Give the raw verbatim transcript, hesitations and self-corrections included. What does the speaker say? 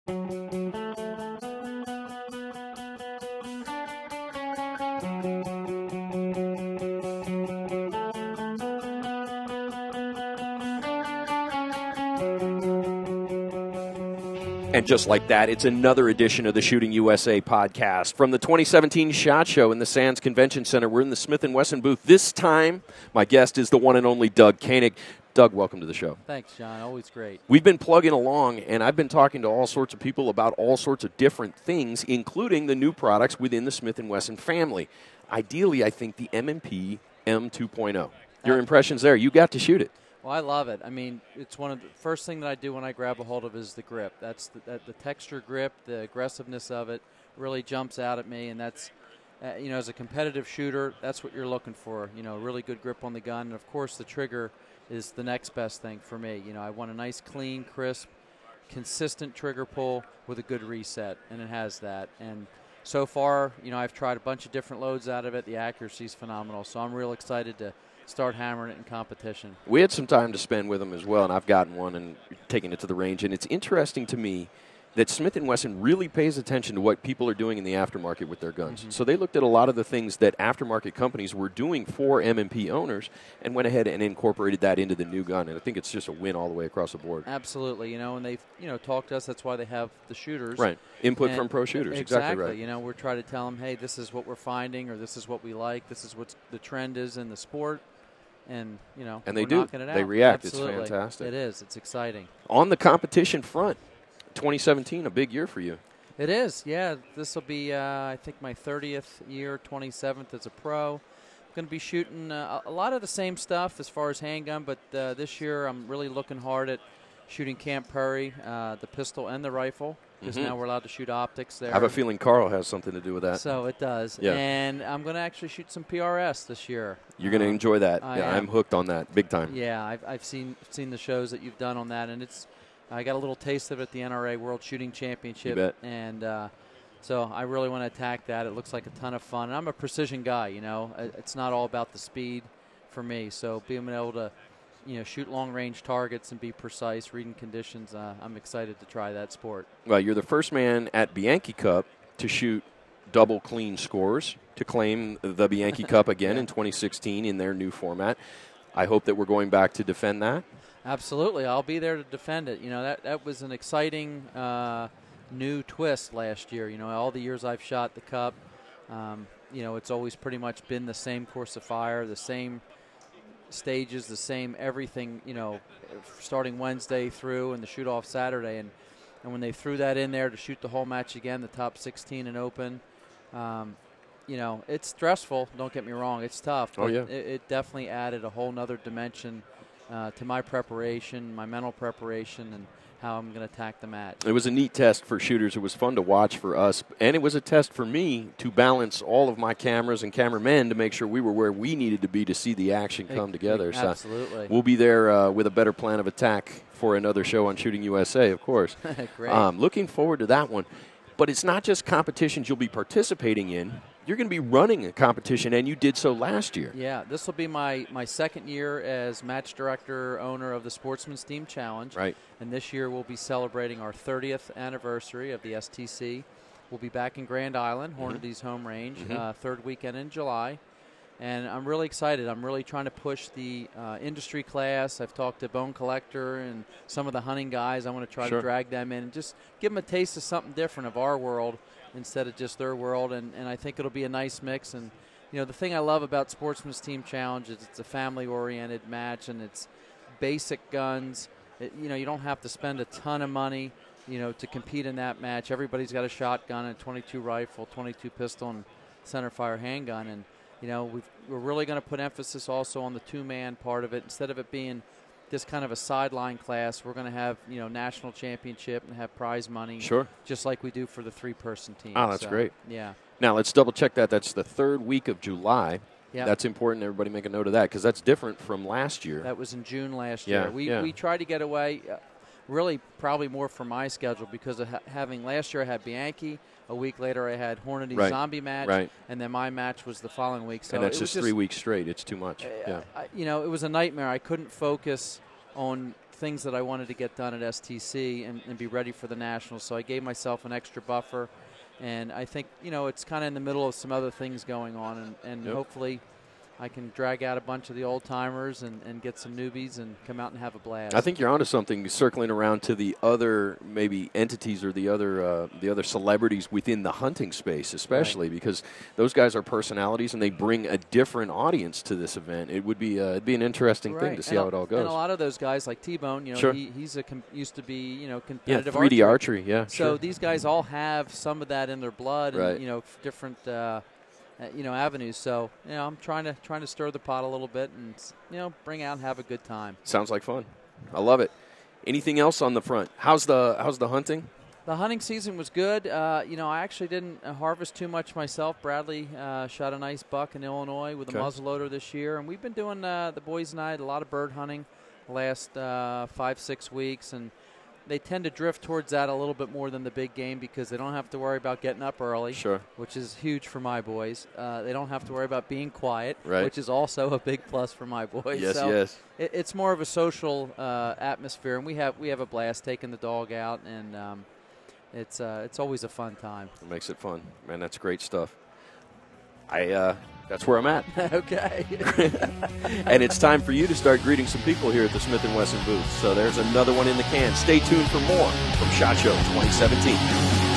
And just like that, it's another edition of the Shooting U S A podcast. From the twenty seventeen SHOT Show in the Sands Convention Center, we're in the Smith and Wesson booth. This time, my guest is the one and only Doug Koenig. Doug, welcome to the show. Thanks, John. Always great. We've been plugging along, and I've been talking to all sorts of people about all sorts of different things, including the new products within the Smith and Wesson family. Ideally, I think the M and P M two point oh. Your impressions there? You got to shoot it. Well, I love it. I mean, it's one of the first thing that I do when I grab a hold of is the grip. That's the, that, the texture grip, the aggressiveness of it really jumps out at me, and that's, uh, you know, as a competitive shooter, that's what you're looking for. You know, really good grip on the gun, and of course, the trigger is the next best thing for me. You know, I want a nice, clean, crisp, consistent trigger pull with a good reset, and it has that. And so far, you know, I've tried a bunch of different loads out of it. The accuracy is phenomenal, so I'm real excited to start hammering it in competition. We had some time to spend with them as well, and I've gotten one and taken it to the range. And it's interesting to me that Smith and Wesson really pays attention to what people are doing in the aftermarket with their guns. Mm-hmm. So they looked at a lot of the things that aftermarket companies were doing for M and P owners and went ahead and incorporated that into the new gun. And I think it's just a win all the way across the board. Absolutely. You know, and they've, you know, talked to us. That's why they have the shooters. Right. Input and from pro shooters. Exactly. Exactly right. You know, we're trying to tell them, hey, this is what we're finding, or this is what we like. This is what the trend is in the sport. And, you know, and they we're do. knocking it out. They react. Absolutely. It's fantastic. It is. It's exciting. On the competition front, twenty seventeen, a big year for you. It is, yeah. This will be, uh, I think, my thirtieth year, twenty-seventh as a pro. I'm going to be shooting uh, a lot of the same stuff as far as handgun, but uh, this year I'm really looking hard at shooting Camp Perry, uh, the pistol and the rifle, because mm-hmm. now we're allowed to shoot optics there. I have a feeling Carl has something to do with that. So it does. Yeah. And I'm going to actually shoot some P R S this year. You're going to um, enjoy that. I yeah, am. I'm hooked on that big time. Yeah, I've, I've seen seen the shows that you've done on that, and it's I got a little taste of it at the N R A World Shooting Championship. You bet. And uh, so I really want to attack that. It looks like a ton of fun. And I'm a precision guy, you know. It's not all about the speed for me. So being able to, you know, shoot long-range targets and be precise, reading conditions, uh, I'm excited to try that sport. Well, you're the first man at Bianchi Cup to shoot double clean scores, to claim the Bianchi Cup again yeah. in twenty sixteen in their new format. I hope that we're going back to defend that. Absolutely. I'll be there to defend it. You know, that, that was an exciting uh, new twist last year. You know, all the years I've shot the Cup, um, you know, it's always pretty much been the same course of fire, the same stages, the same everything, you know, starting Wednesday through and the shoot-off Saturday. And, and when they threw that in there to shoot the whole match again, the top sixteen and open, um, you know, it's stressful. Don't get me wrong. It's tough. But oh, yeah. it, it definitely added a whole nother dimension Uh, to my preparation, my mental preparation, and how I'm going to attack the match. It was a neat test for shooters. It was fun to watch for us, and it was a test for me to balance all of my cameras and cameramen to make sure we were where we needed to be to see the action come it, together. Absolutely. So we'll be there uh, with a better plan of attack for another show on Shooting U S A, of course. Great. Um, looking forward to that one. But it's not just competitions you'll be participating in. You're going to be running a competition, and you did so last year. Yeah, this will be my, my second year as match director, owner of the Sportsman's Team Challenge. Right. And this year we'll be celebrating our thirtieth anniversary of the S T C. We'll be back in Grand Island, Hornady's mm-hmm. home range, mm-hmm. uh, third weekend in July. And I'm really excited. I'm really trying to push the uh, industry class. I've talked to Bone Collector and some of the hunting guys. I want to try sure. to drag them in and just give them a taste of something different of our world instead of just their world. And, and I think it'll be a nice mix. And, you know, the thing I love about Sportsman's Team Challenge is it's a family-oriented match, and it's basic guns. It, you know, you don't have to spend a ton of money, you know, to compete in that match. Everybody's got a shotgun, a twenty-two rifle, twenty-two pistol, and centerfire handgun. And, you know, we've, we're really going to put emphasis also on the two-man part of it. Instead of it being this kind of a sideline class, we're going to have, you know, national championship and have prize money. Sure. Just like we do for the three-person team. Oh, that's so, great. Yeah. Now, let's double-check that. That's the third week of July. Yep. That's important. Everybody make a note of that because that's different from last year. That was in June last yeah, year. We, yeah. we tried to get away, uh, really probably more for my schedule because of ha- having last year I had Bianchi. A week later, I had Hornady right. Zombie match, right. and then my match was the following week. So and that's it just was three weeks straight. It's too much. Uh, yeah. I, you know, it was a nightmare. I couldn't focus on things that I wanted to get done at S T C and, and be ready for the Nationals. So I gave myself an extra buffer, and I think, you know, it's kind of in the middle of some other things going on, and, and yep. hopefully I can drag out a bunch of the old-timers and, and get some newbies and come out and have a blast. I think you're onto something, circling around to the other maybe entities or the other uh, the other celebrities within the hunting space, especially right. because those guys are personalities and they bring a different audience to this event. It would be uh, it'd be an interesting right. thing to see and how a, it all goes. And a lot of those guys, like T-Bone, you know, sure. he, he's a com- used to be, you know, yeah, competitive three D archery. archery. Yeah, so sure. these guys all have some of that in their blood, right. and you know, different. Uh, Uh, you know, avenues. So, you know, I'm trying to trying to stir the pot a little bit and, you know, bring out and have a good time. Sounds like fun. I love it. Anything else on the front? How's the how's the hunting? The hunting season was good. Uh, you know, I actually didn't uh, harvest too much myself. Bradley uh, shot a nice buck in Illinois with okay. a muzzleloader this year, and we've been doing uh, the boys and I a lot of bird hunting the last uh, five six weeks, and they tend to drift towards that a little bit more than the big game because they don't have to worry about getting up early, sure. which is huge for my boys. Uh, they don't have to worry about being quiet, right. which is also a big plus for my boys. Yes, so yes. It, it's more of a social uh, atmosphere, and we have we have a blast taking the dog out, and um, it's uh, it's always a fun time. It makes it fun, man. That's great stuff. I uh, that's where I'm at. Okay. And it's time for you to start greeting some people here at the Smith and Wesson booth. So there's another one in the can. Stay tuned for more from SHOT Show twenty seventeen.